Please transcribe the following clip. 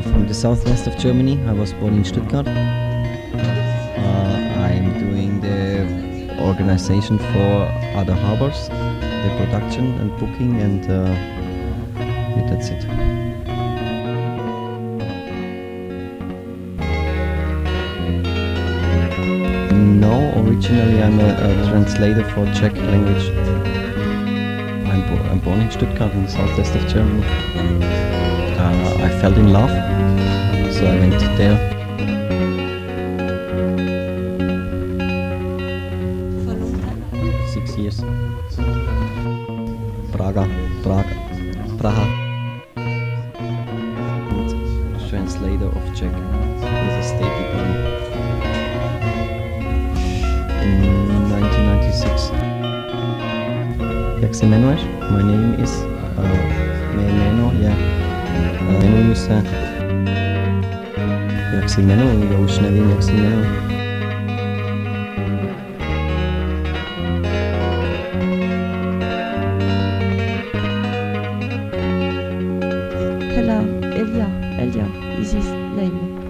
from the southwest of Germany. I was born in Stuttgart. I'm doing the organization for other harbors, the production and booking, and yeah, that's it. No, originally I'm a translator for Czech language. I'm born in Stuttgart in the southwest of Germany. I fell in love, so I went there. For a long time? 6 years. Praha. And translator of Czech with a state degree in 1996. Jak se jmenuješ? My name is mé jméno je jmenuji se. Jak se jmenuji? Já už nevím, jak se jmenuji. Hello, Elia is his name.